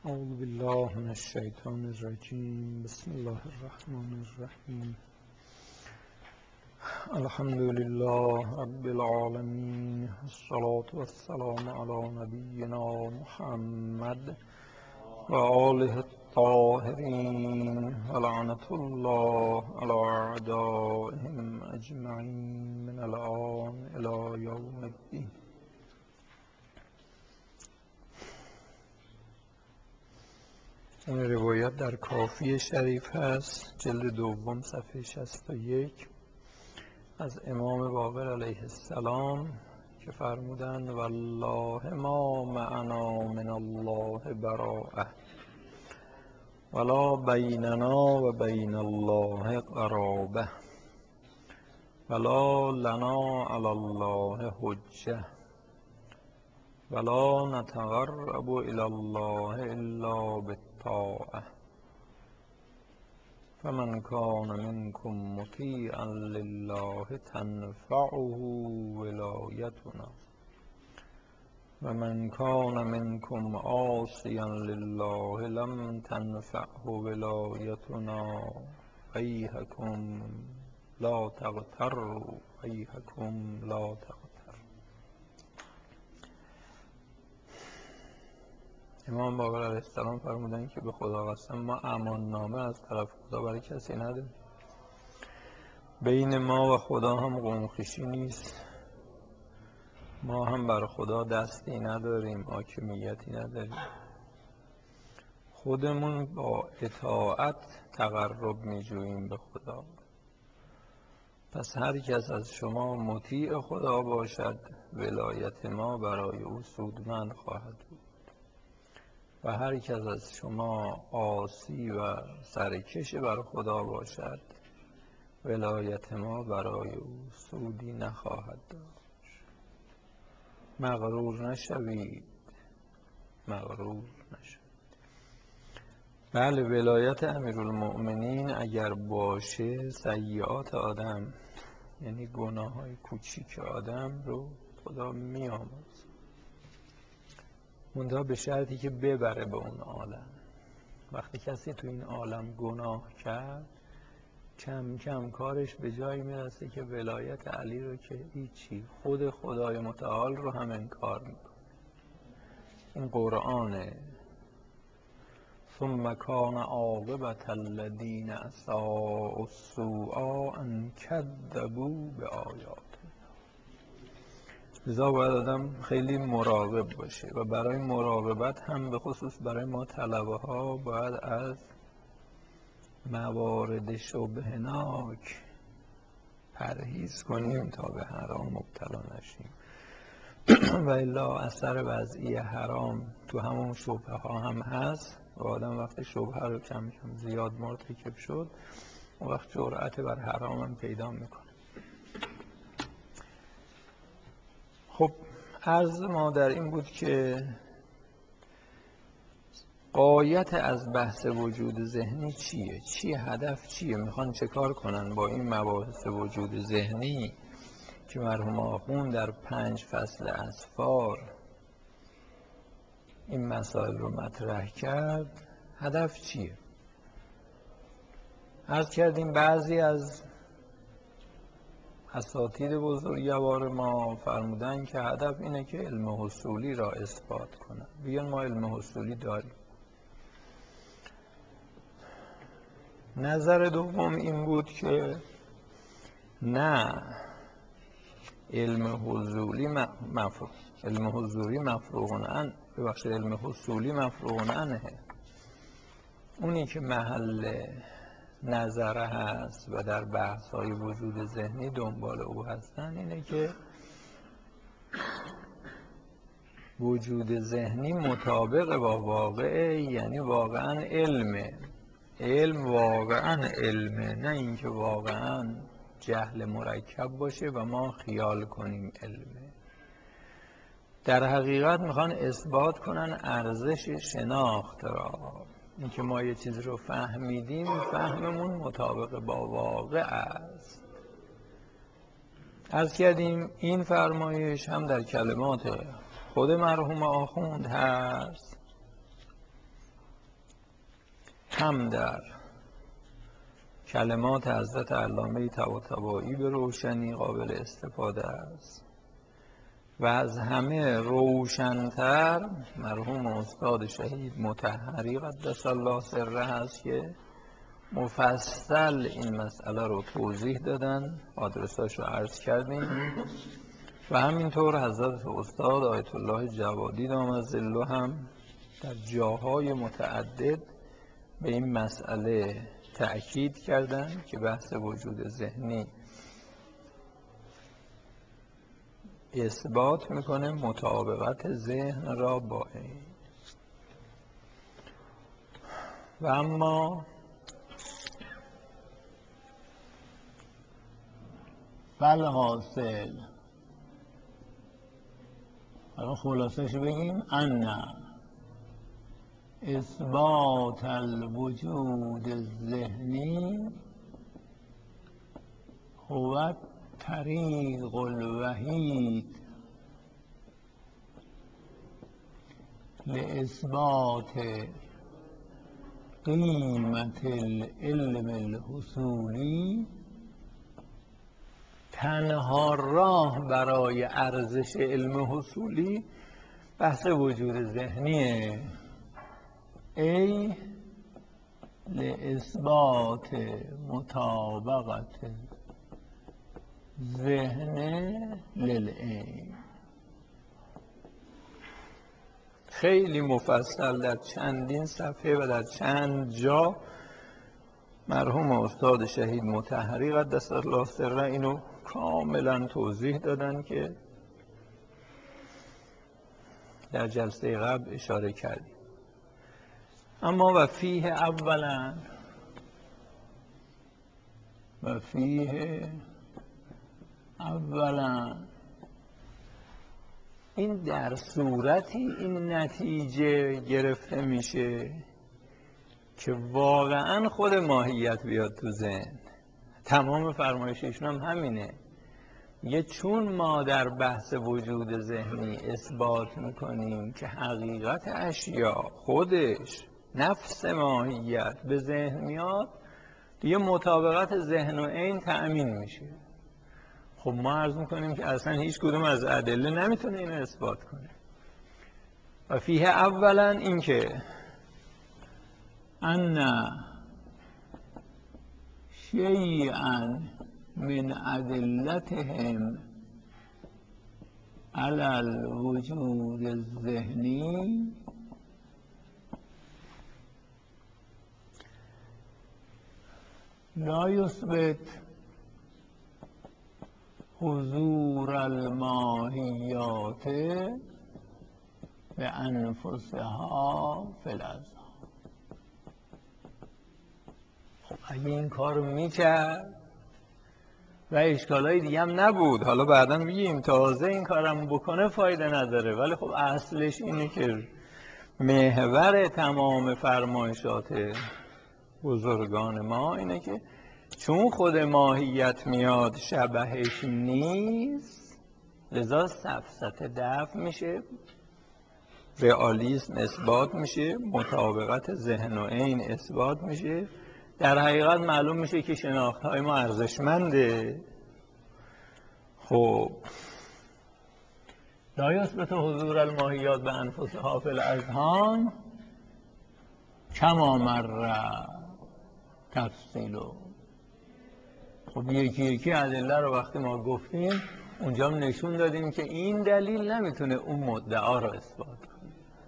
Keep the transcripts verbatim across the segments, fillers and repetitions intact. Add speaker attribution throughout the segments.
Speaker 1: اعوذ بالله من الشیطان الرجیم. بسم الله الرحمن الرحیم. الحمد لله رب العالمین، الصلاة والسلام علی نبینا محمد و آله الطاهرین و لعنة الله علی اعدائهم اجمعین من الآن الی یوم الدین. این روایت در کافی شریف هست، جلد دوم صفحه شصت و یک، از امام باقر علیه السلام که فرمودند والله ما معنا من الله براءه ولا بیننا و بین الله قرابه ولا لنا علی الله حجه ولا نتقرب الی الله الا بالطاعه فمن کان منکم مطیعا لله تنفعه ولایتنا و من کان منکم عاصیا لله لم تنفعه ولایتنا ویحکم لا تغتروا ویحکم لا تغتروا. امام باقر علیه السلام فرمودند که به خدا قسم ما امان نامه از طرف خدا برای کسی نداریم. بین ما و خدا هم قوم خویشی نیست، ما هم بر خدا دستی نداریم، حاکمیتی نداریم. خودمون با اطاعت تقرب می جوییم به خدا. پس هر کس از شما مطیع خدا باشد ولایت ما برای او سودمند خواهد بود و هر کس از شما عاصی و سرکش بر خدا باشد ولایت ما برای او سودی نخواهد داشت. مغرور نشوید، مغرور نشوید. بله، ولایت امیرالمؤمنین اگر باشه سیئات آدم، یعنی گناه های کوچیک آدم رو خدا می آمرزه، منتها به شرطی که ببره به اون عالم. وقتی کسی تو این عالم گناه کرد کم کم کارش به جایی میرسه که ولایت علی رو که هیچی، خود خدای متعال رو هم انکار میکنه. این قرآنه. ثم کان عاقبة الذین اساءوا السوء ان کذبوا بآیات. لذا باید آدم خیلی مراقب باشه و برای مراقبت هم به خصوص برای ما طلبه ها باید از موارد شبهناک پرهیز کنیم تا به حرام مبتلا نشیم و الا اثر وضعی حرام تو همون شبه ها هم هست و آدم وقتی شبه رو کم کم زیاد مرتکب شد و وقت جرأت بر حرام هم پیدا میکنه. خب عرض ما در این بود که غایت از بحث وجود ذهنی چیه؟ چیه هدف چیه؟ میخوان چه کار کنن با این مباحث وجود ذهنی که مرحوم آخوند در پنج فصل اسفار این مسائل رو مطرح کرد؟ هدف چیه؟ عرض کردیم بعضی از اساتید بزرگوار ما فرمودن که هدف اینه که علم حصولی را اثبات کنن. بیان ما علم حصولی داریم. نظر دوم این بود که نه، علم حصولی مفروغ علم حضوری مفروغ عن ببخشید علم حصولی مفروغ عنه. اونی که محل نظره هست و در بحث های وجود ذهنی دنبال او هستن اینه که وجود ذهنی مطابق با واقع، یعنی واقعا علمه. علم واقعا علمه، نه اینکه واقعا جهل مرکب باشه و ما خیال کنیم علمه. در حقیقت میخوان اثبات کنن ارزش شناخت را، اینکه ما یه چیز رو فهمیدیم فهممون مطابق با واقع است. عرض کردیم این فرمایش هم در کلمات خود مرحوم آخوند هست هم در کلمات حضرت علامه طباطبایی به روشنی قابل استفاده است و از همه روشن‌تر مرحوم استاد شهید مطهری قدس الله سره هست که مفصل این مسئله رو توضیح دادن، آدرساش رو عرض کردیم و همینطور حضرت استاد آیت الله جوادی دامت ظله هم در جاهای متعدد به این مسئله تأکید کردن که بحث وجود ذهنی اثبات میکنه مطابقت ذهن را با این. و اما
Speaker 2: فالحاصل حالا خلاصش بگیم ان اثبات الوجود الذهنی هو طریق الوحید لاثبات قیمت العلم الحصولی، تنها راه برای ارزش علم حصولی بحث وجود ذهنیه، ای لاثبات مطابقت ذهن للعین.
Speaker 1: خیلی مفصل در چندین صفحه و در چند جا مرحوم استاد شهید مطهری قدس الله سره اینو کاملا توضیح دادن که در جلسه قبل اشاره کردیم. اما و فیه اولا و فیه اولا این در صورتی این نتیجه گرفته میشه که واقعا خود ماهیت بیاد تو ذهن. تمام فرمایششون هم همینه، میگه چون ما در بحث وجود ذهنی اثبات میکنیم که حقیقت اشیا خودش نفس ماهیت به ذهن میاد، دیگه مطابقت ذهن و عین تأمین میشه. خب ما عرض میکنیم که اصلا هیچ کدوم از ادله نمیتونه اینو اثبات کنه. و فیه اولا این که
Speaker 2: ان شیئا من ادلتهم علی الوجود الذهنی لا یثبت حضور الماهیات به انفسها فی الاذهان.
Speaker 1: خب اگه این کارو میکرد و اشکالای دیگه هم نبود، حالا بعدا میگیم تازه این کارم بکنه فایده نداره، ولی خب اصلش اینه که محور تمام فرمایشات بزرگان ما اینه که چون خود ماهیت میاد شبهش نیست، لذا سفسطه دفع میشه، رئالیسم اثبات میشه، مطابقت ذهن و عین اثبات میشه، در حقیقت معلوم میشه که شناختهای ما ارزشمنده. خب
Speaker 2: لا یثبت حضور الماهیات به انفسها فی الاذهان کما مر تفصیلو. خب یکی یکی ادله رو وقتی ما گفتیم اونجا هم نشون دادیم که این دلیل نمیتونه اون مدعا رو اثبات کنه.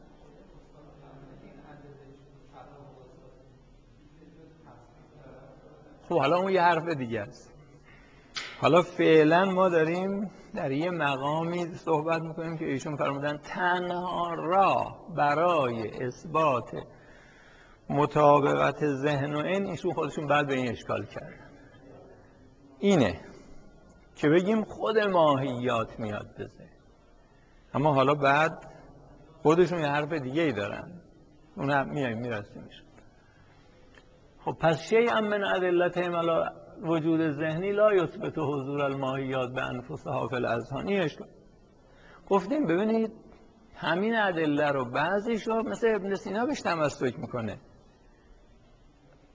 Speaker 1: خب حالا اون یه حرف دیگه است. حالا فعلا ما داریم در یه مقامی صحبت میکنیم که ایشون فرمودن تنها راه برای اثبات مطابقت ذهن و این، ایشون خودشون بعد به این اشکال کردن، اینه که بگیم خود ماهیات میاد به ذهن. اما حالا بعد خودشون یه حرف دیگه ای دارن، اون هم میایم میرسیمش. خب پس شیئا من ادلتهم علی وجود ذهنی لا یثبت حضور الماهیات به انفسها فی الاذهان. اشکال گفتیم ببینید همین ادله رو بعضیش رو مثل ابن سینا بهش تمسک میکنه،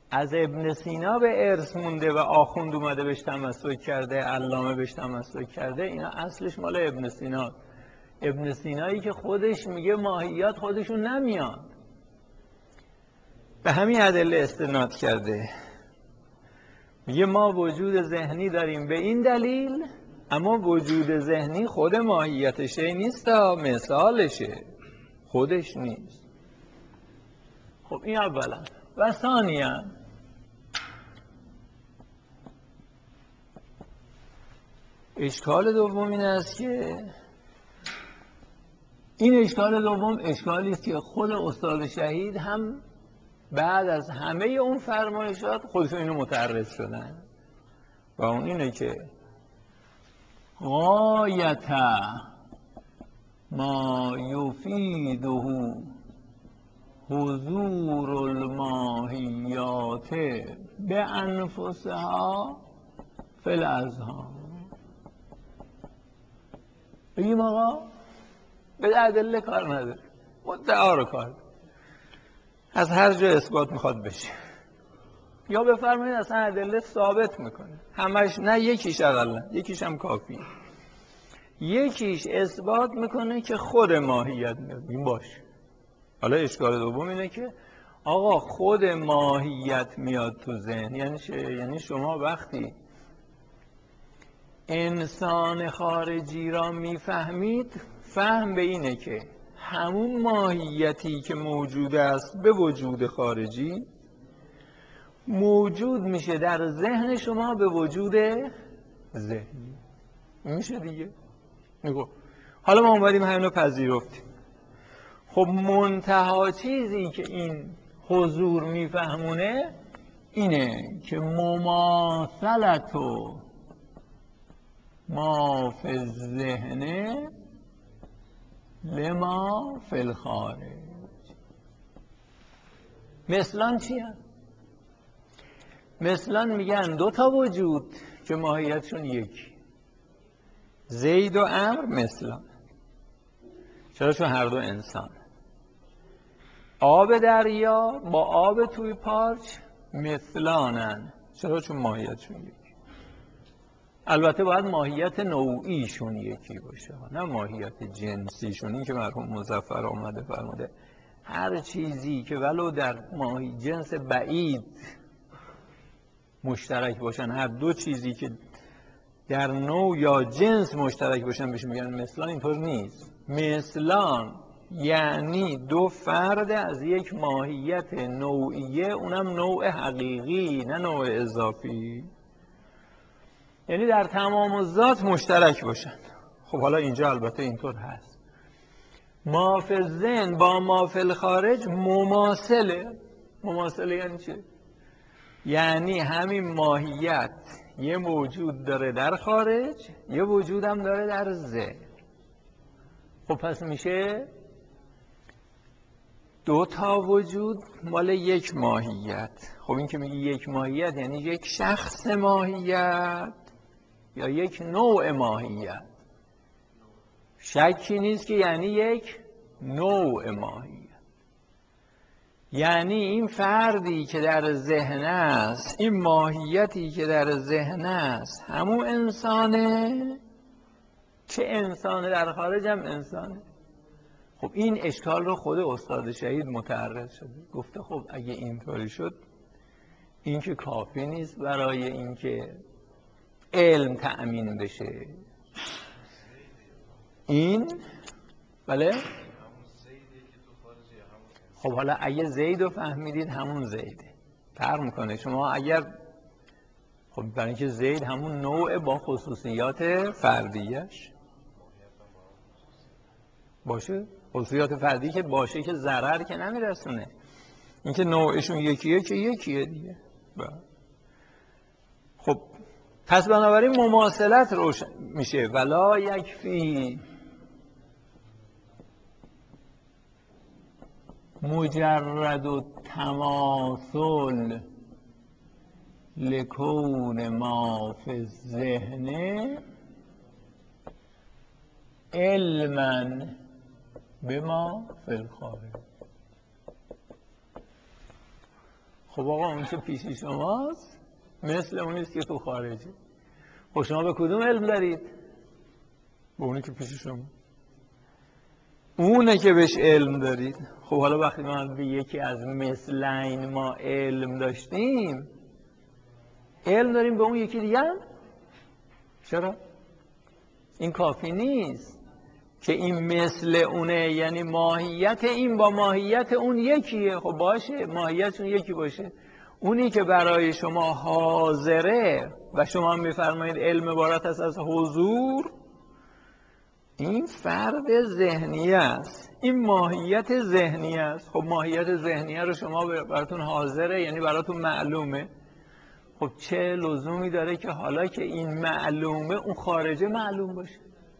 Speaker 2: از ابن سینا به ارث مونده و آخوند اومده بهش تمسک کرده، علامه بهش تمسک کرده، اینا اصلش مال ابن سینا. ابن سینایی که خودش میگه ماهیت خودشون نمیاد، به همین ادله استناد کرده. میگه ما وجود ذهنی داریم به این دلیل، اما وجود ذهنی خود ماهیتشه نیست، مثالشه، خودش نیست. خب این اولا. و ثانیا اشکال دوم این است که این اشکال دوم اشکالی است که خود استاد شهید هم بعد از همه اون فرمایشات خودشون اینو متعرض شدن و اون اینه که غایت ما یفیده حضور الماهیات به انفسها فی الاذهان. بگیم آقا به ادله کار نداره، مدعا رو کار از هر جا اثبات میخواد بشه، یا بفرمایید اصلا ادله ثابت میکنه همش، نه یکیش اقلا، یکیش هم کافیه. یکیش اثبات میکنه که خود ماهیت میاد، این باشه. حالا اشکال دوم اینه که آقا خود ماهیت میاد تو ذهن یعنی چه؟ یعنی شما وقتی انسان خارجی را میفهمید، فهم به اینه که همون ماهیتی که موجود است به وجود خارجی موجود میشه در ذهن شما به وجود ذهنی. میشه دیگه؟ نگو حالا ما اومدیم همینو پذیرفتیم. خب منتها چیزی که این حضور میفهمونه اینه که مماثلت و ما فی الذهن لما فی الخارج. مثلا چیه؟ مثلا میگن دو تا وجود که ماهیتشون یکی، زید و عمرو مثلا. چرا؟ چون هر دو انسان. آب دریا با آب توی پارچ مثلانن. چرا؟ چون ماهیتشون یکی. البته باید ماهیت نوعیشون یکی باشه، نه ماهیت جنسیشون. این که مرحوم مظفر آمده فرموده هر چیزی که ولو در ماهی جنس بعید مشترک باشن، هر دو چیزی که در نوع یا جنس مشترک باشن بهش میگن مثلان. اینطور نیست. مثلان یعنی دو فرد از یک ماهیت نوعیه، اونم نوع حقیقی نه نوع اضافی، یعنی در تمام الذات مشترک باشن. خب حالا اینجا البته اینطور هست. ما فی الذهن با ما فی الخارج مماثله. مماثله یعنی چه؟ یعنی همین ماهیت یه موجود داره در خارج، یه وجود هم داره در ذهن. خب پس میشه دو تا وجود مال یک ماهیت. خب این که میگی یک ماهیت یعنی یک شخص ماهیت یا یک نوع ماهیت؟ شکی نیست که یعنی یک نوع ماهیت. یعنی این فردی که در ذهن است، این ماهیتی که در ذهن است، همون انسانه که انسان در خارج هم انسانه. خب این اشکال رو خود استاد شهید متعرض شده، گفته خب اگه اینطوری شد این که کافی نیست برای اینکه علم تأمین بشه. این بله. خب حالا اگه زید رو فهمیدید همون زیده، فرق میکنه. شما اگر خب برای اینکه زید همون نوع با خصوصیات فردیش باشه، خصوصیات فردی که باشه که ضرر که نمیرسونه، اینکه نوعشون یکیه که یکیه دیگه. خب پس بنابراین مماثلت روشن میشه. ولا یکفی مجرد و تماثل لکون ما فی الذهن علما بما فی الخارج. خب خب آقا اون که پیش شماست مثل اونیست که تو خارجه. خب شما به کدوم علم دارید؟ به اونی که پیش شما، اونه که بهش علم دارید. خب حالا وقتی ما به یکی از مثلین ما علم داشتیم، علم داریم به اون یکی دیگه هم؟ چرا؟ این کافی نیست که این مثل اونه، یعنی ماهیت این با ماهیت اون یکیه. خب باشه، ماهیتشون یکی باشه. اونی که برای شما حاضره و شما هم میفرمایید علم عبارت است از حضور، این فرد ذهنی است، این ماهیت ذهنی است. خب ماهیت ذهنیه رو شما براتون حاضره، یعنی براتون معلومه. خب چه لزومی داره که حالا که این معلومه اون خارجه معلوم باشه؟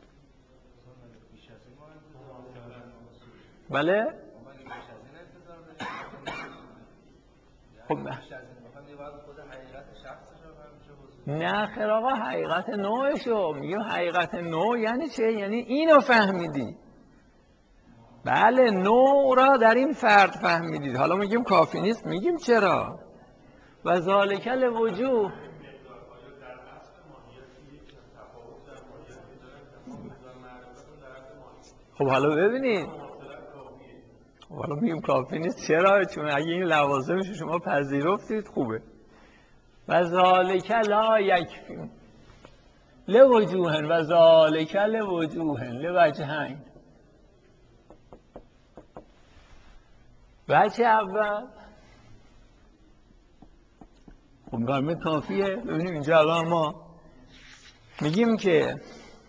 Speaker 2: بله؟ خب نه خیر آقا، حقیقت نوعشو میگم. حقیقت نوع یعنی چه؟ یعنی اینو فهمیدی. بله، نوع را در این فرد فهمیدید. حالا میگیم کافی نیست، میگیم چرا؟ و ذالک الوجوه. خب حالا ببینید، خب حالا میگیم کافی نیست چرا؟ چون اگه این لوازمش شما پذیرفتید خوبه. و ذالک لا یکفی لوجوهن و ذالک لوجوهن لوجهین. وجه اول خب میگم کافیه. ببینیم اینجا الان ما میگیم که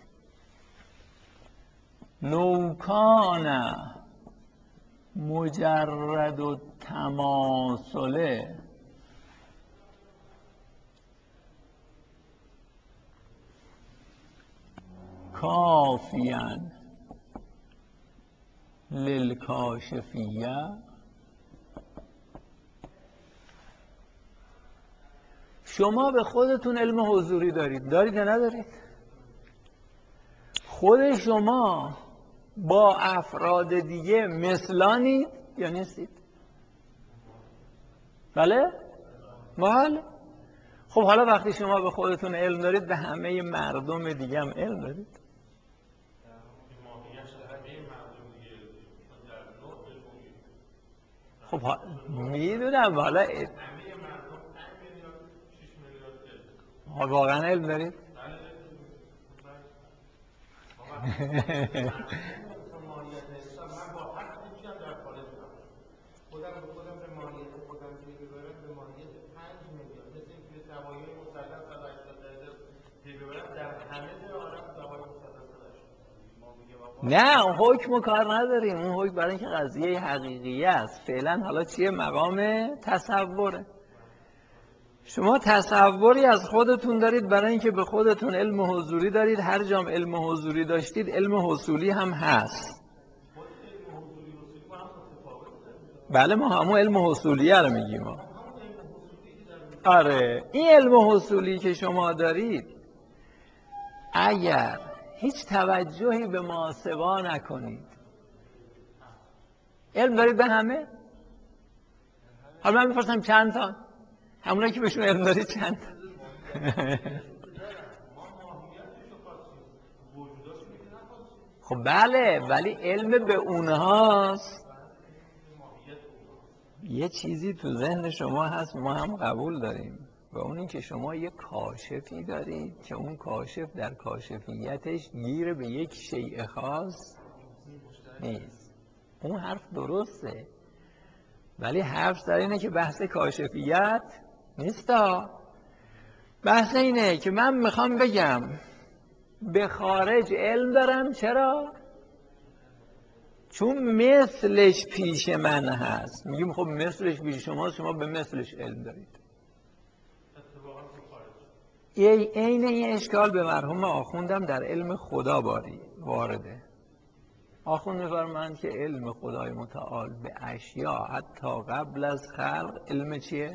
Speaker 2: نوکان مجرد و تماثله کافیان للکاشفیه. شما به خودتون علم حضوری دارید، دارید یا ندارید؟ خود شما با افراد دیگه مثلانید یا نیستید؟ بله؟ بله. خب حالا وقتی شما به خودتون علم دارید، به همه مردم دیگه هم علم دارید؟ خب ها... میدونم حالا واقعا علم دارید؟
Speaker 3: خودم به خودم به ماهیت خودم پی ببرم، به ماهیت پنج میلیارد، مثل اینکه زوایای مثلث صد و هشتاد درجه پی ببرم، در همه جای عالم زوایای مثلث صد و هشتاد.
Speaker 2: نه اون حکم کار نداریم. اون حکم برای اینکه قضیه حقیقیه است. فعلا حالا چیه؟ مقام تصوره. شما تصوری از خودتون دارید برای اینکه به خودتون علم حضوری دارید. هر جام علم حضوری داشتید علم حصولی هم هست. بله ما همون علم حصولیه رو میگیم. آره این علم حصولی که شما دارید، اگر هیچ توجهی به ماسوا نکنید، علم دارید به همه؟ حالا من میپرسم چند تا؟ همونایی که بهشون علم دارید چند تا؟ خب بله، ولی علم به اونهاست. یه چیزی تو ذهن شما هست ما هم قبول داریم، و اونی که شما یه کاشفی دارید که اون کاشف در کاشفیتش گیر به یک شیء خاص نیست. اون حرف درسته، ولی حرف در اینه که بحث کاشفیت نیستا. بحث اینه که من میخوام بگم به خارج علم دارم. چرا؟ چون مثلش پیش من هست. میگیم خب مثلش پیش شما، شما به مثلش علم دارید. عین این اشکال به مرحوم آخوندم در علم خدا باری وارده. آخوند می‌فرمایند که علم خدای متعال به اشیا حتی قبل از خلق علم چیه؟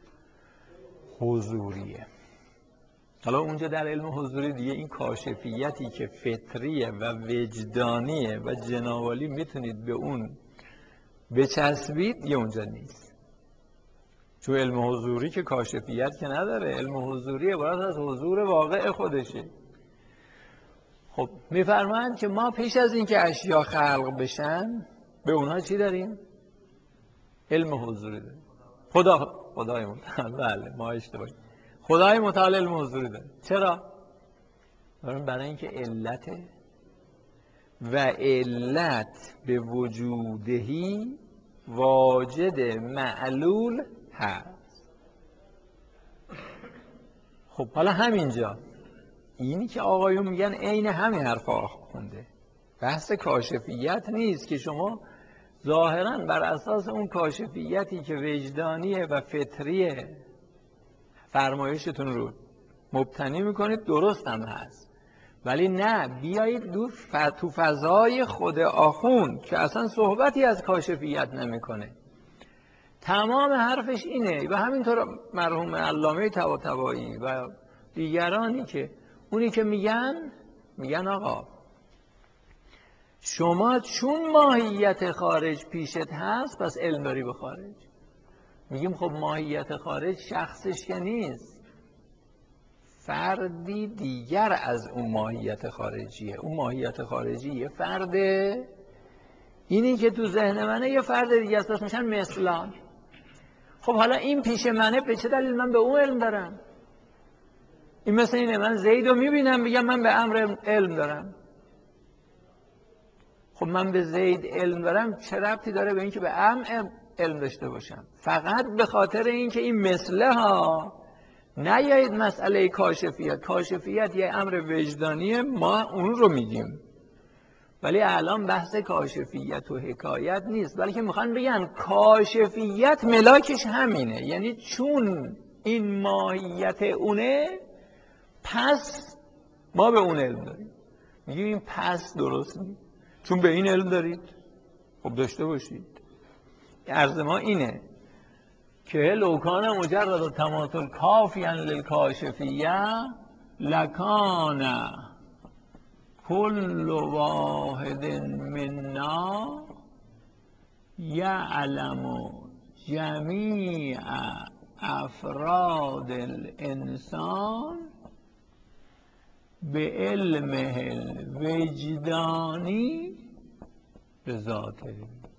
Speaker 2: حضوریه. حالا اونجا در علم حضوری دیگه این کاشفیتی که فطریه و وجدانیه و جنابالی میتونید به اون بچسبید، یه اونجا نیست. چون علم حضوری که کاشفیت که نداره، علم حضوری عبارت از حضور واقع خودشه. خب میفرمایند که ما پیش از اینکه اشیا خلق بشن به اونها چی داریم؟ علم حضوری داریم. خدا خدای متعال، بله ما اشتباهی، خدای متعال علم حضوری داره. چرا؟ برای اینکه علته و علت به وجودهی واجد معلول هست. خب حالا همینجا اینی که آقایون میگن عین همین حرفا خونده، بحث کاشفیت نیست که شما ظاهراً بر اساس اون کاشفیتی که وجدانیه و فطریه فرمایشتون رو مبتنی میکنید، درست هم هست، ولی نه بیایید تو فضای خود آخوند که اصلا صحبتی از کاشفیت نمیکنه، تمام حرفش اینه. و همینطور مرحوم علامه طباطبایی و دیگرانی که اونی که میگن میگن آقا شما چون ماهیت خارج پیشت هست پس علم داری به خارج. میگیم خب ماهیت خارج شخصش که نیست، فردی دیگر از اون ماهیت خارجیه. اون ماهیت خارجی یه فرده، اینی که تو ذهن منه یه فرد دیگه است، میشن مثلان. خب حالا این پیش منه، به چه دلیل من به اون علم دارم؟ این مثل اینه من زید رو میبینم بگم من به امر علم دارم. خب من به زید علم دارم چه ربطی داره به اینکه به امر علم داشته باشم؟ فقط به خاطر اینکه این مثله ها نیایید مسئله کاشفیت. کاشفیت یه امر وجدانیه، ما اون رو میگیم، ولی الان بحث کاشفیت و حکایت نیست، بلکه میخوان بگن کاشفیت ملاکش همینه، یعنی چون این ماهیت اونه پس ما به اون علم داریم. میگیم این پس درست نیست، چون به این علم دارید خب داشته باشید. عرض ما اینه که لوکان مجرد و تماثل کافیاً للکاشفیه لکان کل واحد منا یعلم جمیع افراد الانسان به علمه الوجدانی به ذاته.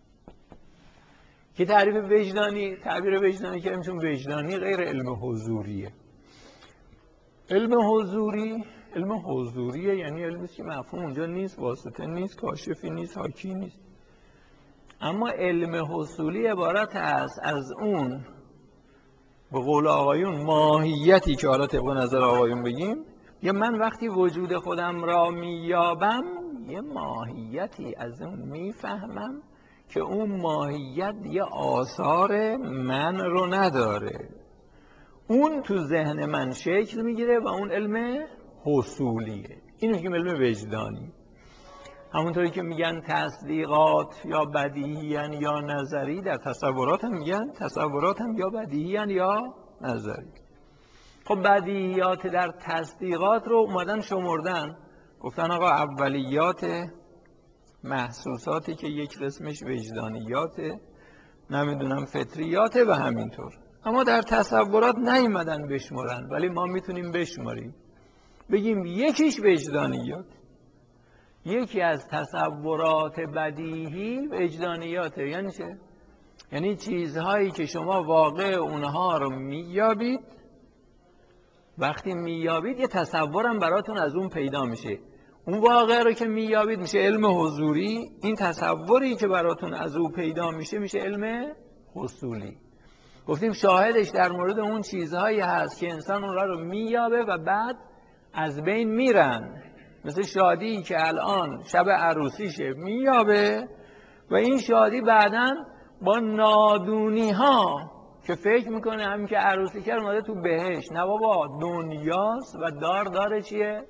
Speaker 2: که تعریف وجدانی، تعبیر وجدانی که چون وجدانی غیر علم حضوریه. علم حضوری علم حضوریه یعنی علمی که مفهوم اونجا نیست، واسطه نیست، کاشفی نیست، حاکی نیست. اما علم حصولی عبارت است از اون به قول آقایون ماهیتی که حالا طبق نظر آقایون بگیم، یا من وقتی وجود خودم را میابم یه ماهیتی از اون میفهمم که اون ماهیت یه آثار من رو نداره، اون تو ذهن من شکل میگیره و اون علم حصولیه. این میگیم علم وجدانی. همونطوری که میگن تصدیقات یا بدیهیان یا نظری، در تصورات هم میگن تصورات هم یا بدیهیان یا نظری. خب بدیهیات در تصدیقات رو اومدن شمردن، گفتن آقا اولیات محسوساتی که یک قسمش وجدانیاته، نمیدونم فطریاته و همینطور. اما در تصورات نیومدن بشمرن، ولی ما میتونیم بشماریم، بگیم یکیش وجدانیات، یکی از تصورات بدیهی وجدانیاته. یعنی چه؟ یعنی چیزهایی که شما واقع اونها رو میابید، وقتی میابید یه تصورم براتون از اون پیدا میشه، اون واقع رو که میابید میشه علم حضوری، این تصوری که براتون از اون پیدا میشه میشه علم حصولی. گفتیم شاهدش در مورد اون چیزهایی هست که انسان اون رو میابه و بعد از بین میرن، مثل شادی که الان شب عروسیشه میابه و این شادی بعداً با نادونی ها که فکر میکنه همین که عروسی کرد اومده تو بهشت، نه بابا دنیاست و دار داره چیه؟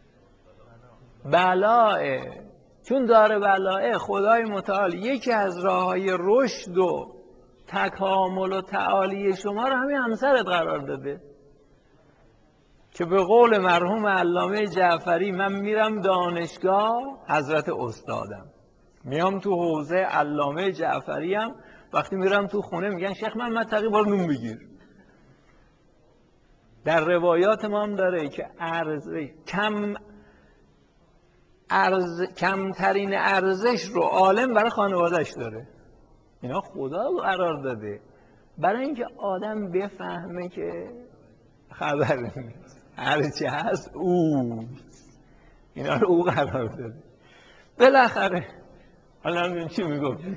Speaker 2: بلاه. چون داره بلاه، خدای متعال یکی از راههای رشد و تکامل و تعالی شما رو همین همسرت قرار داده، که به قول مرحوم علامه جعفری من میرم دانشگاه حضرت استادم، میام تو حوزه علامه جعفری هم وقتی میرم تو خونه میگن شیخ محمد تقی بار نون بگیر. در روایات ما هم داره که ارزش کم ارز کمترین ارزش رو عالم برای خانوادهش داره. اینا خدا قرار داده برای اینکه آدم بفهمه که خبر نیست، هرچی هست او اینا رو او قرار داده. بالاخره حالا نمیدونم چی میگفتی.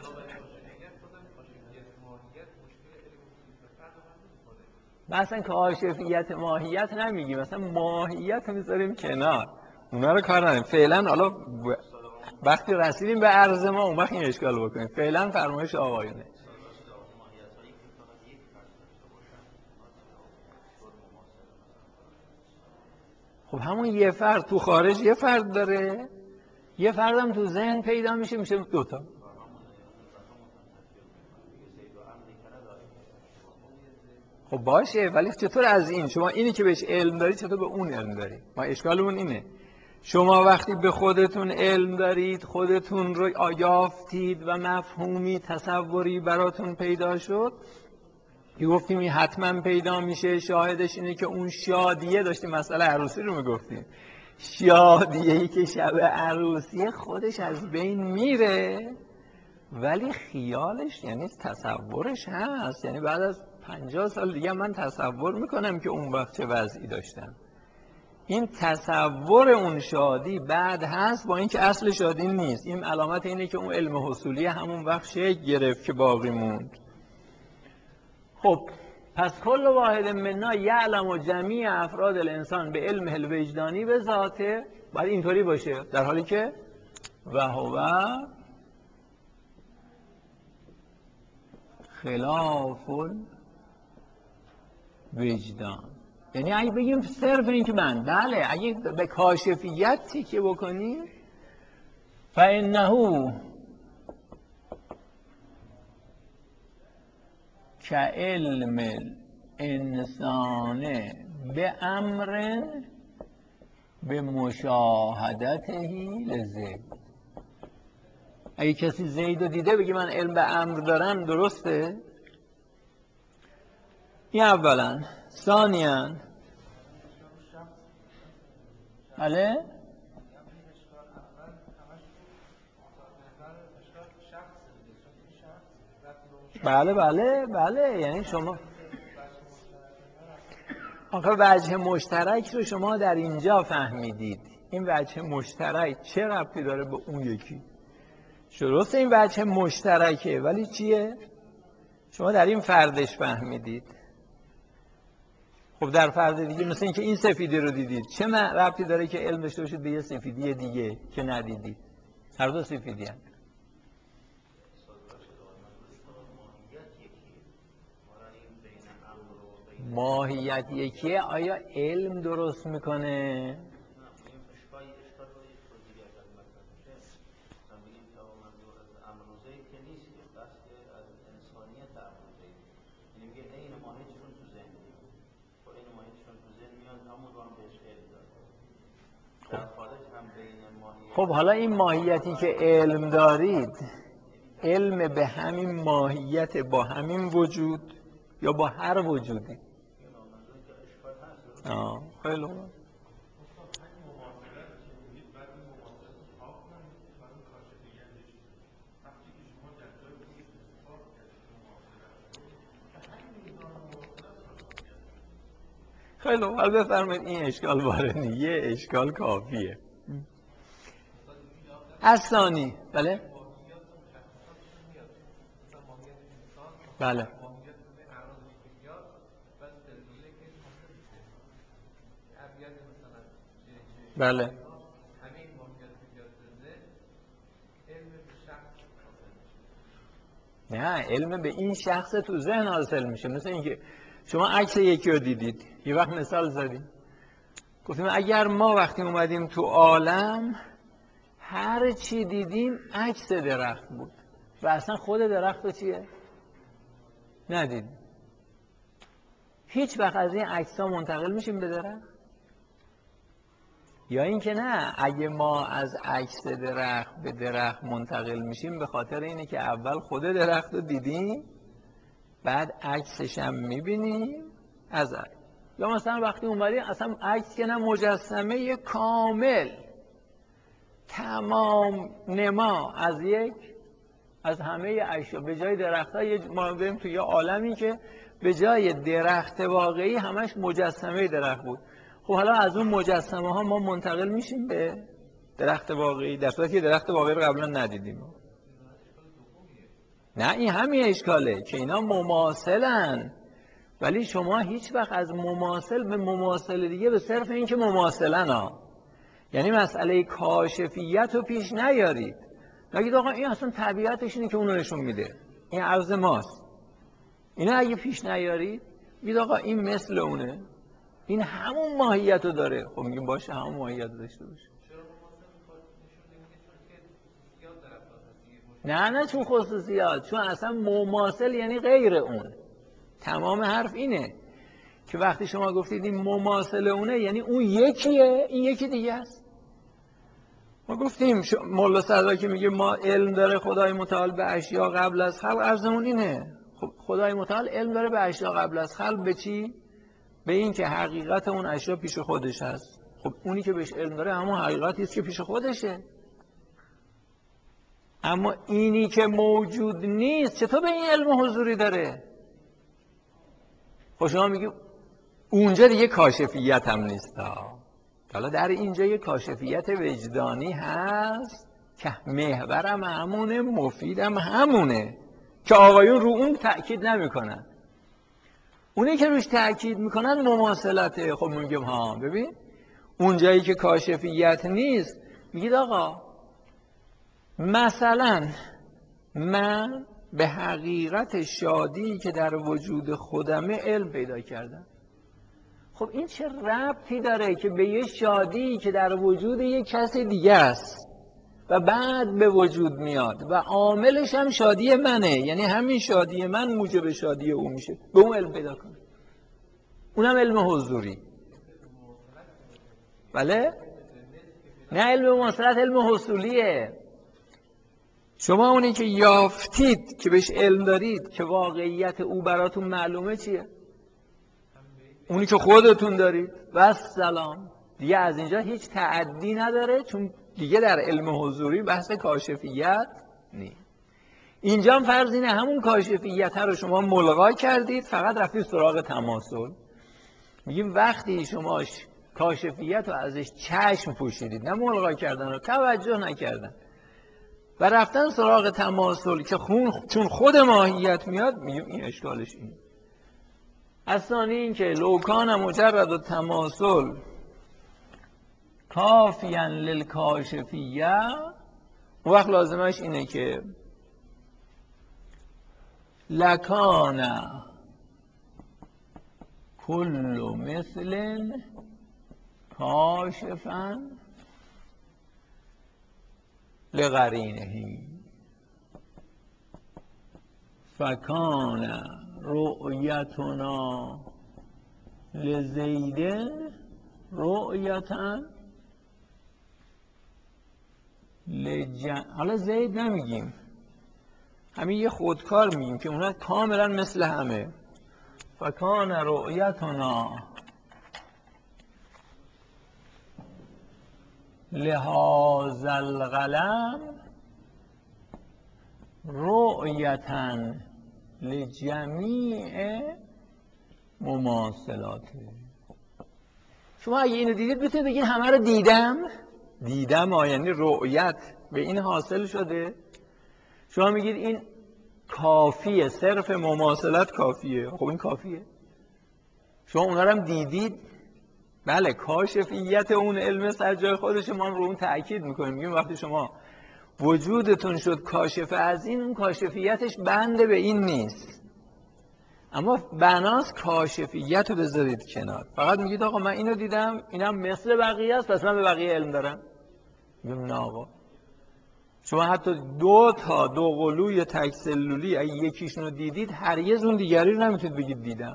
Speaker 2: مثلا کاشفیت ماهیت نمیگیم، مثلا ماهیت میذاریم کنار، اونا رو کار نداریم فعلا. حالا وقتی رسیدیم به عرض ما اون وقت این اشکال بکنیم. فعلا فرمایش آقایونه. خب همون یه فرد تو خارج یه فرد داره، یه فردم تو ذهن پیدا میشه، میشه دوتا. خب باشه، ولی چطور از این شما اینی که بهش علم داری چطور به اون علم داری؟ ما اشکالمون اینه شما وقتی به خودتون علم دارید، خودتون رو یافتید و مفهومی تصوری براتون پیدا شد، که گفتیم این حتما پیدا میشه. شاهدش اینه که اون شادیه، داشتیم مسئله عروسی رو میگفتیم، شادیه‌ای که شب عروسی خودش از بین میره ولی خیالش یعنی تصورش هست. یعنی بعد از پنجاه سال دیگه من تصور میکنم که اون وقت چه وضعی داشتم. این تصور اون شادی بعد هست با اینکه اصل شادی نیست. این علامت اینه که اون علم حصولی همون وقت شکل گرفت که باقی موند. خب پس کل واحد منا یعلم و جمیع افراد الانسان به علم الوجدانی به ذاته، باید اینطوری باشه، در حالی که و هو خلاف الوجدان. یعنی اگه بگیم صرف این که من بله اگه به کاشفیت تیکه بکنیم فانه که علم انسان به امر به مشاهدته لزید. اگه کسی زید رو دیده بگی من علم به امر دارم، درسته؟ این اولا. ثانیاً بله بله بله بله یعنی شما آخه وجه مشترک رو شما در اینجا فهمیدید. این وجه مشترک چه ربطی داره به اون یکی؟ درسته این وجه مشترکه ولی چیه؟ شما در این فردش فهمیدید. خب در فرد دیگه مثل این که این سفیدی رو دیدید، چه ربطی داره که علم داشته باشید به یه سفیدی دیگه که ندیدید؟ هر دو سفیدی هم. ماهیت یکیه، آیا علم درست میکنه؟ خب حالا این ماهیتی که علم دارید، علم به همین ماهیت با همین وجود یا با هر وجودی؟ آه خیلی خوب. خیلی خوب، حالا بفرمایید این اشکال وارد نیست، یه اشکال کافیه. از ثانی بله بله بله نه، علم به این شخص تو ذهن حاصل میشه. مثل اینکه شما عکس یکی رو دیدید، یه وقت مثال زدیم گفتیم اگر ما وقتی اومدیم تو عالم هر چی دیدیم عکس درخت بود و اصلا خود درخت رو چیه؟ ندیدیم. هیچ وقت از این عکس ها منتقل میشیم به درخت؟ یا اینکه نه اگه ما از عکس درخت به درخت منتقل میشیم به خاطر اینه که اول خود درخت رو دیدیم بعد عکسش هم میبینیم از عکس. یا مثلا وقتی اومدیم اصلا عکس که نه مجسمه کامل تمام نما از یک از همه اشیا به جای درخت ها ما بریم توی یه عالمی که به جای درخت واقعی همش مجسمه درخت بود. خب حالا از اون مجسمه ها ما منتقل میشیم به درخت واقعی در صورتی که درخت واقعی رو قبلا ندیدیم. نه این همین اشکاله که اینا مماثلن، ولی شما هیچ وقت از مماثل به مماثل دیگه به صرف این که مماثلن ها، یعنی مسئله کاشفیت رو پیش نیارید. نگید آقا این اصلا طبیعتش اینه که اونو نشون میده، این عرض ماست. اینا اگه پیش نیارید بگید آقا این مثل اونه، این همون ماهیت رو داره. خب میگیم باشه همون ماهیت رو داشته باشه. نه نه چون خصوصیات، چون اصلا مماثل یعنی غیر اون. تمام حرف اینه که وقتی شما گفتید این مماثل اونه یعنی اون یکیه، این یکی دیگه است. ما گفتیم مولا صدرا که میگه ما علم داره خدای متعال به اشیا قبل از خلق، عرضمون اینه خب خدای متعال علم داره به اشیا قبل از خلق. به چی؟ به این که حقیقت اون اشیا پیش خودش هست. خب اونی که بهش علم داره همون حقیقتی است که پیش خودشه. اما اینی که موجود نیست چطور به این علم حضوری داره؟ خب شما میگی اونجا دیگه کاشفیت هم نیست. حالا در اینجا یه کاشفیت وجدانی هست که محورم همونه، مفیدم همونه که آقایون رو اون تأکید نمیکنن. اونی که روش تأکید میکنن مماثلته. خب میگم ها ببین اونجایی که کاشفیت نیست میگید آقا مثلا من به حقیقت شادی که در وجود خودمه علم پیدا کردم. خب این چه ربطی داره که به یه شادی که در وجود یه کسی دیگه است و بعد به وجود میاد و عاملش هم شادی منه، یعنی همین شادی من موجب شادی او میشه، به اون علم پیدا کنه، اونم علم حضوری. بله؟ نه علم مماثلت علم حصولیه. شما اونی که یافتید که بهش علم دارید که واقعیت او براتون معلومه چیه؟ اونی که خودتون دارید و سلام دیگه از اینجا هیچ تعدی نداره، چون دیگه در علم حضوری بحث کاشفیت نیست. اینجا هم فرض اینه همون کاشفیت رو شما ملغا کردید، فقط رفتید سراغ تماثل. میگیم وقتی شما کاشفیت رو ازش چشم پوشیدید، نه ملغا کردن رو، توجه نکردن و رفتن سراغ تماثل که خون چون خود ماهیت میاد، میگیم این اشکالش اینه. اصلا این که لوکان مجرد و تماثل کافیاً للکاشفیه، اون وقت لازمش اینه که لکان کل مثل کاشفاً لقرینه فکان رؤیتنا لزید رؤیتا لجن. حالا زید نمیگیم، همین یه خودکار میگیم که اونا کاملا مثل همه. فکان رؤیتنا لهذا القلم رؤیتا لجمیع مماثلاته. شما اگه اینو دیدید بتونید بگید همه رو دیدم. دیدم ها یعنی رؤیت به این حاصل شده. شما میگید این کافیه، صرف مماثلت کافیه. خب این کافیه، شما اونا رو هم دیدید. بله کاشفیت اون علم سر جای خودش، ما رو اون تأکید میکنیم، میگیم وقتی شما وجودتون شد کاشف از این، اون کاشفیتش بنده به این نیست، اما بناس کاشفیت رو بذارید کنار. فقط میگید آقا من اینو دیدم، اینم مثل بقیه است، پس من به بقیه علم دارم. میگم نه آقا، شما حتی دو تا دو قلوی تک سلولی اگه یکیشون رو دیدید، هرگز اون دیگری رو نمیتونید بگید دیدم.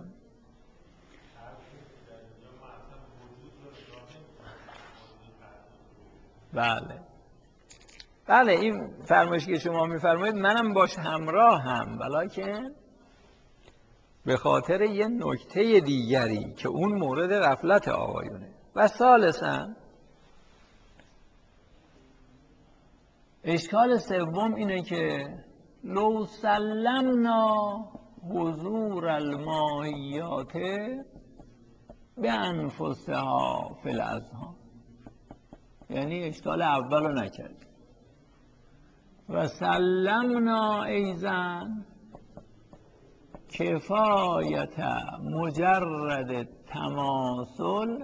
Speaker 2: بله بله این فرمایشی که شما میفرمایید منم باش همراه هم، ولیکن به خاطر یه نکته دیگری که اون مورد غفلت آقایونه. و ثالثاً اشکال سوم اینه که لو سلمنا حضور الماهیات به انفسها فی الاذهان، یعنی اشکال اول رو نکرد. و سلمنا ایزن کفایت مجرد تماثل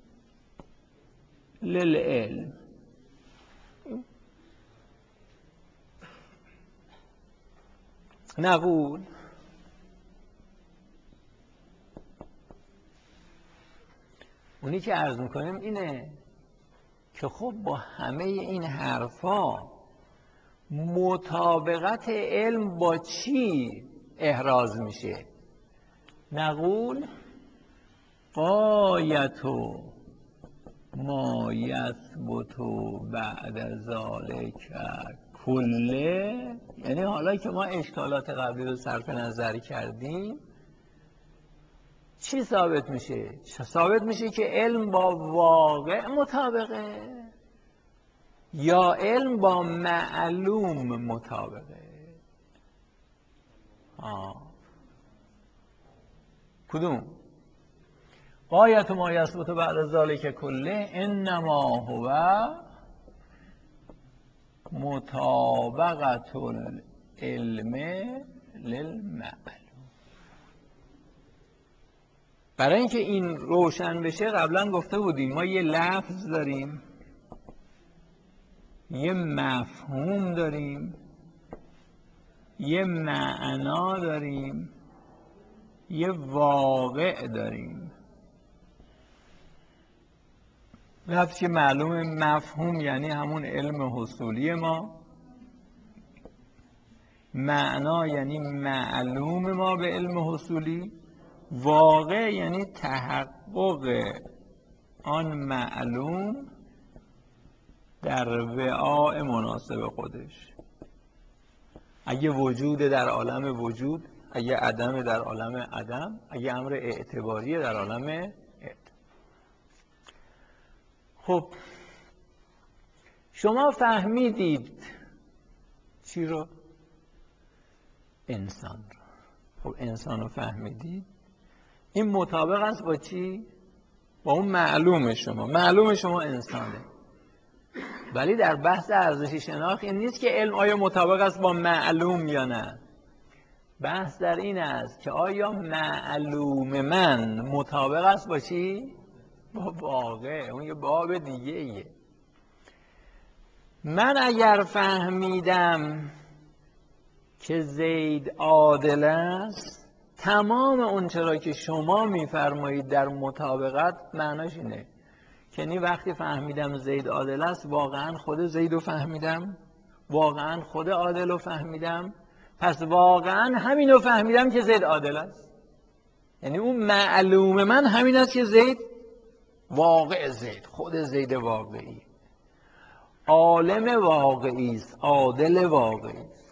Speaker 2: للعلم. نقول اونی که عرض میکنیم اینه که خب با همه این حرفا مطابقت علم با چی احراز میشه؟ نقول غایت ما یثبت بعد ذالک کله، یعنی حالا که ما اشکالات قبلی رو صرف نظر کردیم چی ثابت میشه؟ ثابت میشه که علم با واقع مطابقه یا علم با معلوم مطابقه؟ آه. کدوم؟ غایت ما یثبت بعد ذالک کله انما هو مطابقت العلم للمعلوم. برای اینکه این روشن بشه قبلا گفته بودیم ما یه لفظ داریم، یه مفهوم داریم، یه معنا داریم، یه واقع داریم. لفظی که معلوم، مفهوم یعنی همون علم حصولی ما، معنا یعنی معلوم ما به علم حصولی، واقع یعنی تحقق آن معلوم در وعاء مناسب خودش. اگه وجود در عالم وجود، اگه عدم در عالم عدم، اگه امر اعتباری در عالم اعتبار. خب شما فهمیدید چی رو؟ انسان رو. خب انسان رو فهمیدید، این مطابق است با چی؟ با اون معلوم شما. معلوم شما انسانه. ولی در بحث ارزش شناخت این نیست که علم آیا مطابق است با معلوم یا نه. بحث در این است که آیا معلوم من مطابق است با چی؟ با واقع. اون یه باب دیگه ایه. من اگر فهمیدم که زید عادل است، تمام اون چرا که شما میفرمایید در مطابقت معناش اینه که یعنی وقتی فهمیدم زید عادل است واقعا خود زید رو فهمیدم، واقعا خود عادل رو فهمیدم، پس واقعا همین رو فهمیدم که زید عادل است. یعنی اون معلوم من همین است که زید واقع، زید خود زید واقعی، عالم واقعی است، عادل واقعی است.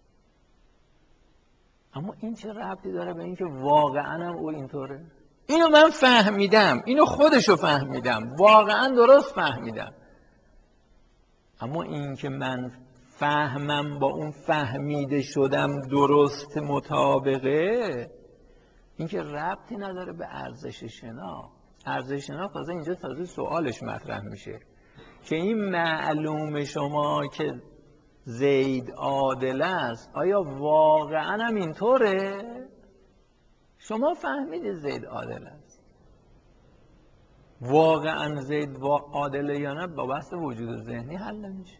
Speaker 2: اما این چه ربطی داره به اینکه واقعا هم او اینطوره؟ اینو من فهمیدم، اینو خودشو فهمیدم، واقعا درست فهمیدم. اما این که من فهمم با اون فهمیده شدم درست مطابقه، این که ربطی نداره به ارزش شناخت. ارزش شناخت تازه اینجا تازه سوالش مطرح میشه که این معلوم شما که زید عادل است آیا واقعا هم اینطوره؟ شما فهمیدید زید عادل است، واقعا زید عادله یا نه با بحث وجود ذهنی حل نمیشه.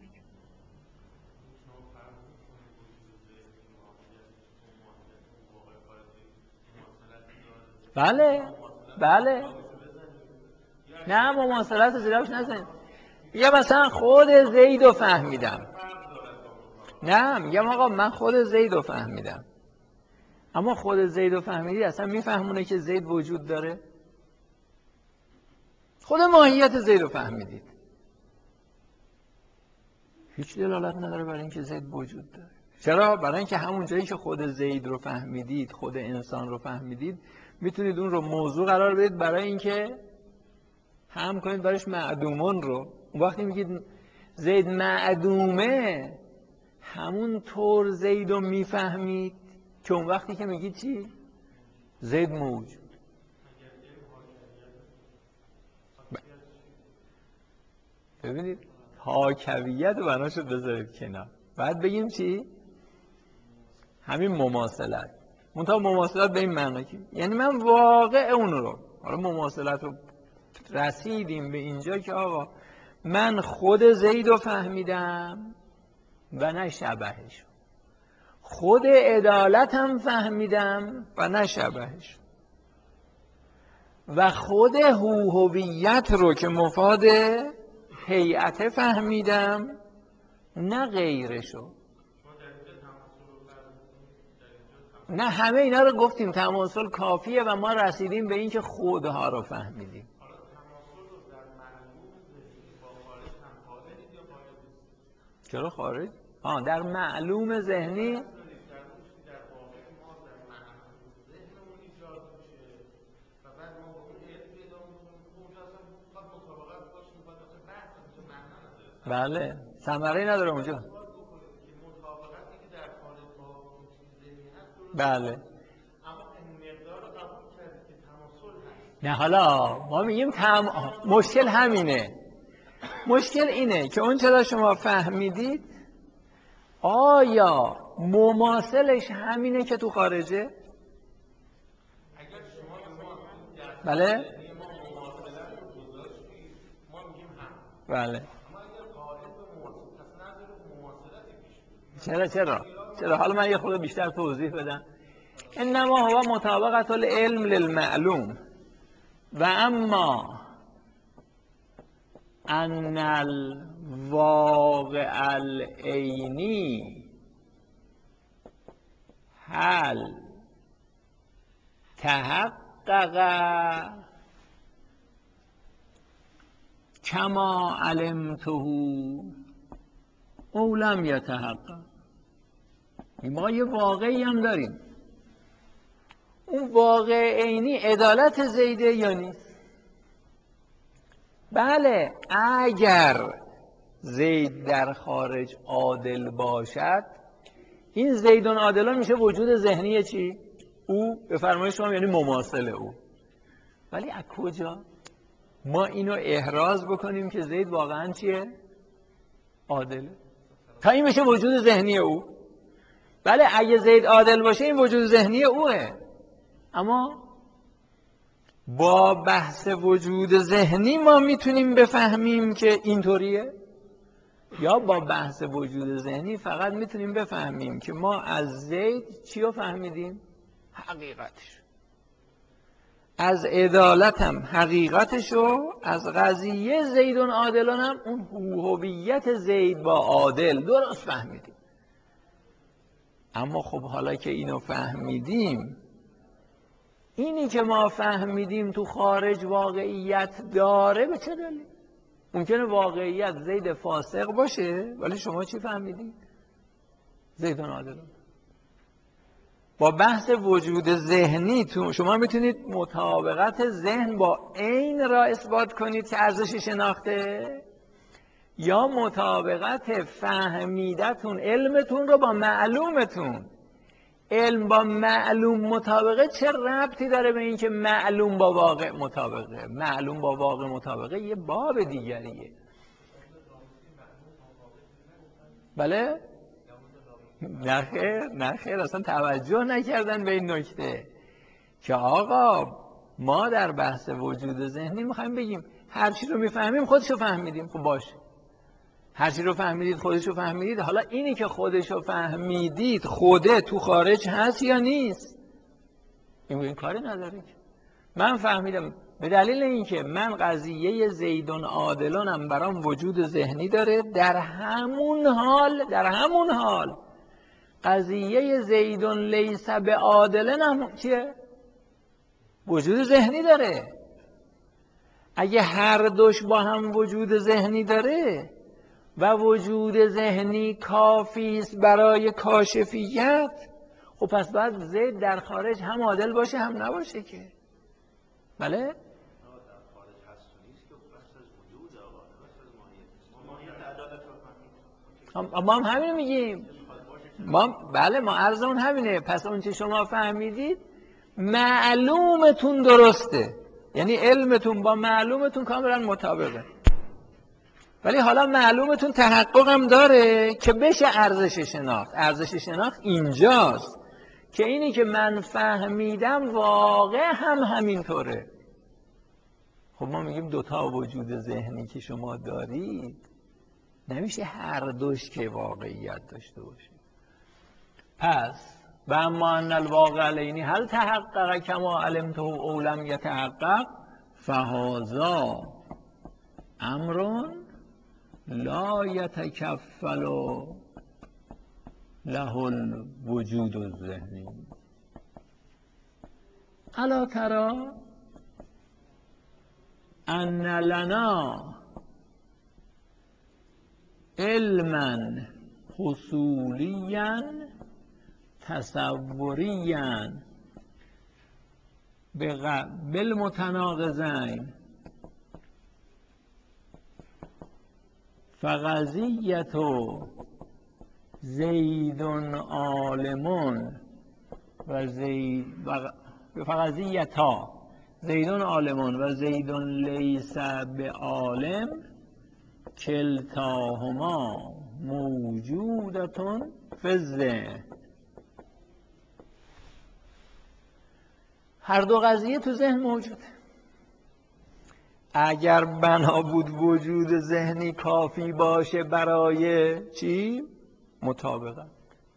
Speaker 2: بله بله نه مماثلت زیراش نزنید. یا مثلا خود زید رو فهمیدم، نه میگم آقا من خود زید رو فهمیدم، اما خود زید رو فهمیدی اصلا میفهمونه که زید وجود داره؟ خود ماهیت زید رو فهمیدید، هیچ دلالت نداره برای اینکه زید وجود داره. چرا؟ برای اینکه همون جایی که خود زید رو فهمیدید، خود انسان رو فهمیدید، میتونید اون رو موضوع قرار بدید برای اینکه هم کنید برایش معدومون رو. اون وقتی میگید زید معدومه، همون طور زید رو میفهمید که اون وقتی که میگید چی؟ زید موجود. ببینید حاکویت رو بناشو بذارید کنار، بعد بگیم چی؟ همین مماثلت. منتها مماثلت به این معنی که یعنی من واقع اون رو، حالا مماثلت رو رسیدیم به اینجا که آقا من خود زید رو فهمیدم و نه شبهش، خود عدالتم فهمیدم و نه شبهش، و خود هویت رو که مفاد هیئت فهمیدم نه غیرشو. نه همه اینا رو گفتیم، تماثل کافیه و ما رسیدیم به این که خودها رو فهمیدیم. چرا خارج؟ آه در معلوم ذهنی بله ثمره نداره اونجا. بله نه حالا ما میگیم تم... مشکل همینه، مشکل اینه که اون چرا شما فهمیدید آیا مماثلش همینه که تو خارجه؟ بله بله چرا چرا چرا حالا من یه خورده بیشتر توضیح بدم. انما هو مطابقت العلم للمعلوم و اما ان الواقع العینی هل تحقق کما علمته او لم یتحقق. ما یه واقعی هم داریم، اون واقع عینی عدالت زیده یا نیست؟ بله اگر زید در خارج عادل باشد، این زیدون عادلان میشه وجود ذهنی چی؟ او به فرمایش شما یعنی مماثل او. ولی از کجا ما اینو احراز بکنیم که زید واقعا چیه؟ عادله، تا این میشه وجود ذهنی او. بله اگه زید عادل باشه این وجود ذهنی اوه، اما با بحث وجود ذهنی ما میتونیم بفهمیم که اینطوریه، یا با بحث وجود ذهنی فقط میتونیم بفهمیم که ما از زید چی رو فهمیدیم؟ حقیقتش. از عدالت هم حقیقتشو، از قضیه زیدون عادلان هم اون هویت زید با عادل درست فهمیدیم. اما خب حالا که اینو فهمیدیم، اینی که ما فهمیدیم تو خارج واقعیت داره به چه دلیل؟ ممکنه واقعیت زید فاسق باشه ولی شما چی فهمیدید؟ زیدون عادلان. با بحث وجود ذهنی تو شما میتونید مطابقت ذهن با عین را اثبات کنید که ارزش شناخته، یا مطابقت فهمیدتون علمتون رو با معلومتون. علم با معلوم مطابقه چه ربطی داره به این که معلوم با واقع مطابقه؟ معلوم با واقع مطابقه یه باب دیگریه. بله؟ نخیر نخیر اصلا توجه نکردن به این نکته که آقا ما در بحث وجود ذهنی میخوایم بگیم هر چی رو میفهمیم خودشو فهمیدیم. خب باشه، هر چی رو فهمیدید خودشو فهمیدید، حالا اینی که خودشو فهمیدید خوده تو خارج هست یا نیست؟ این این کاری نداره. من فهمیدم به دلیل اینکه من قضیه زیدون عادلانم برام وجود ذهنی داره، در همون حال در همون حال قضیه زیدون لیس به عادلن هم چیه؟ وجود ذهنی داره. اگه هر دوش با هم وجود ذهنی داره، و وجود ذهنی کافی است برای کاشفیت، خب پس باید زید در خارج هم عادل باشه هم نباشه که. بله؟ ما هم همین میگیم. ما بله ما عرضمون همینه. پس اون چه شما فهمیدید معلومتون درسته، یعنی علمتون با معلومتون کاملا مطابقه، ولی حالا معلومتون تحقق هم داره که بشه ارزش شناخت. ارزش شناخت اینجاست که اینی که من فهمیدم واقع هم همینطوره. خب ما میگیم دوتا وجود ذهنی که شما دارید نمیشه هر دوش که واقعیت داشته باشه. پس و اما ان الواقع علیه هل تحقق کما علمته او لم یتحقق فهذا امر لا یتکفل له الوجود الذهنی. الا ترى ان لنا علما حصولیا تصوریا بالمتناقضین فقضیت زید عالم و زید فقضیتا زید عالم و زید لیس بعالم کلتاهما موجودتون فی الذهن. هر دو قضیه تو ذهن موجوده. اگر بنا بود وجود ذهنی کافی باشه برای چی؟ مطابقت.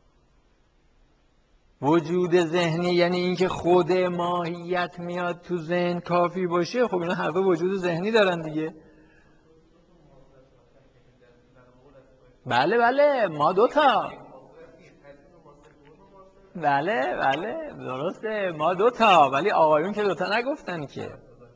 Speaker 2: وجود ذهنی یعنی اینکه خود ماهیت میاد تو ذهن کافی باشه. خب اینا هر دو وجود ذهنی دارن دیگه. بله بله ما دوتا بله بله درسته ما دوتا، ولی آقایون که دوتا نگفتن که.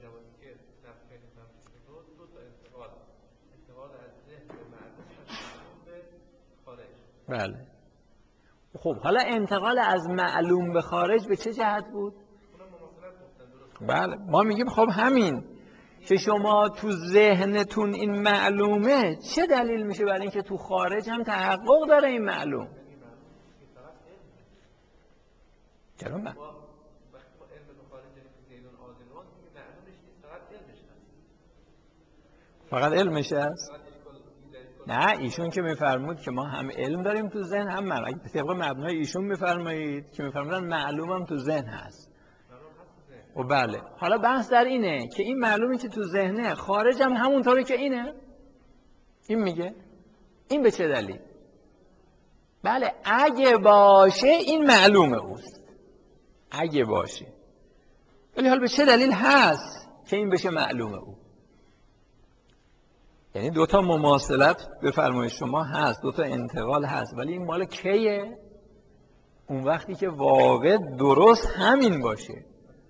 Speaker 2: بله خب حالا انتقال از معلوم به خارج به چه جهت بود؟ بله ما میگیم خب همین که شما تو ذهنتون این معلومه چه دلیل میشه برای اینکه تو خارج هم تحقق داره این معلوم؟ چرا من؟ فقط علمش هست؟ نه ایشون که میفرمود که ما هم علم داریم تو ذهن هم معلوم. اگه طبق مبنای ایشون میفرمایید که میفرمودن معلومم تو ذهن هست. و بله حالا بحث در اینه که این معلومی که تو ذهنه خارج هم همونطوره که اینه. این میگه این به چه دلیل؟ بله اگه باشه این معلومه اوست، اگه باشه، ولی حالا به چه دلیل هست که این بشه معلومه او؟ یعنی دوتا مماثلت به فرمای شما هست، دوتا انتقال هست، ولی این مال کیه؟ اون وقتی که واقع درست همین باشه.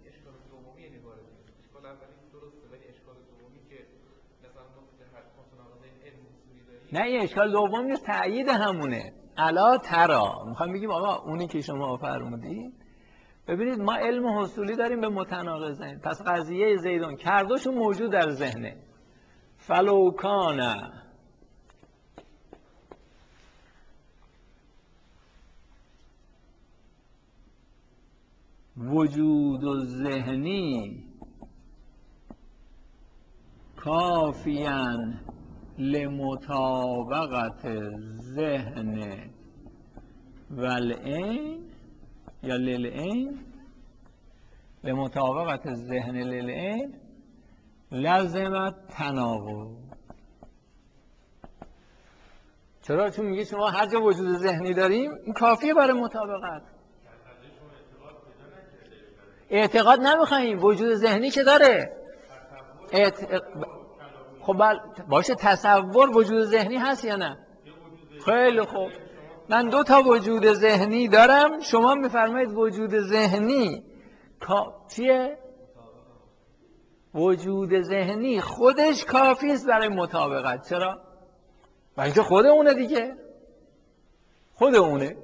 Speaker 2: نه این اشکال دوم نیست، تأیید همونه. الا ترا میخوام بگیم آقا اونی که شما فرمودید ببینید ما علم حصولی داریم به متناقضین، پس قضیه زیدون کردوشون موجود در ذهنه. فلو کان وجود الذهنی کافیاً لمطابقت ذهن والعین یا للعین لمطابقت ذهن للعین لازمت تناقض. چرا؟ چون میگه شما هر جا وجود ذهنی داریم این کافیه برای مطابقت. اعتقاد نمیخوایم، وجود ذهنی که داره اعت... خب باشه تصور وجود ذهنی هست یا نه؟ خیلی خوب من دو تا وجود ذهنی دارم، شما میفرمایید وجود ذهنی کا... چیه؟ وجود ذهنی خودش کافی است برای مطابقت. چرا؟ و اینکه خود اونه دیگه، خود اونه.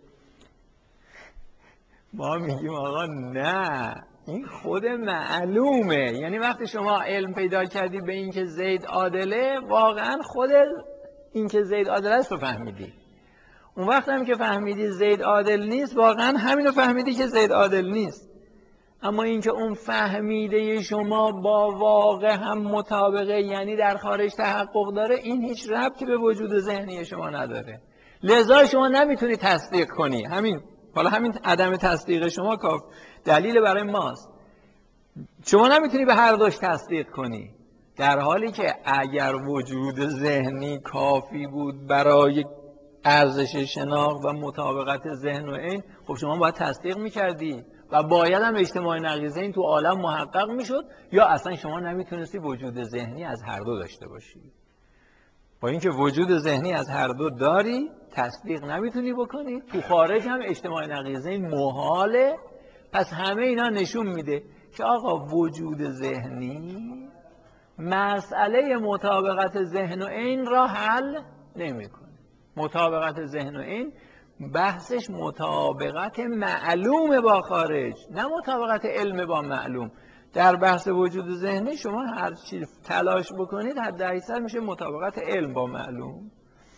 Speaker 2: ما میگیم آقا نه، این خود معلومه. یعنی وقتی شما علم پیدا کردی به این که زید عادله، واقعا خود این که زید عادل است رو فهمیدی. اون وقت هم که فهمیدی زید عادل نیست، واقعا همینو فهمیدی که زید عادل نیست. اما اینکه اون فهمیده شما با واقع هم مطابقه، یعنی در خارج تحقق داره، این هیچ ربطی به وجود ذهنی شما نداره. لذا شما نمیتونی تصدیق کنی. همین حالا همین عدم تصدیق شما کاف دلیل برای ماست. شما نمیتونی به هر دوش تصدیق کنی، در حالی که اگر وجود ذهنی کافی بود برای ارزش شناخت و مطابقت ذهن و عین، خب شما باید تصدیق میکردی و باید هم اجتماع نقیضین تو عالم محقق میشد، یا اصلا شما نمیتونستی وجود ذهنی از هر دو داشته باشی. با اینکه وجود ذهنی از هر دو داری، تصدیق نمیتونی بکنی، تو خارج هم اجتماع نقیضین محاله. پس همه اینا نشون میده که آقا وجود ذهنی مسئله مطابقت ذهن و عین را حل نمیکنه. مطابقت ذهن و عین بحثش مطابقت معلوم با خارج، نه مطابقت علم با معلوم. در بحث وجود ذهنی شما هر چی تلاش بکنید حد اکثر میشه مطابقت علم با معلوم.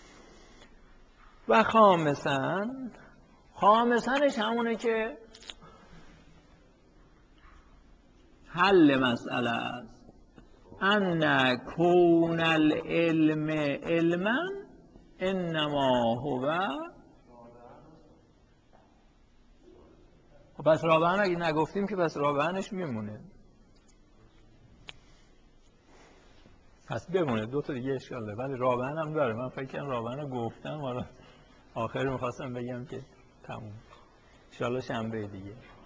Speaker 2: و خامساً خامسنش همونه که حل مسئله است. ان کون العلم علما انما هو. خب پس رابعن اگه نگفتیم که پس رابعنش میمونه، پس بمونه. دو تا دیگه اشکال داره ولی رابعن هم داره. من فکر کنم رابعن رو گفتم، حالا آخر میخواستم بگم که تموم. ان شاءالله شنبه دیگه.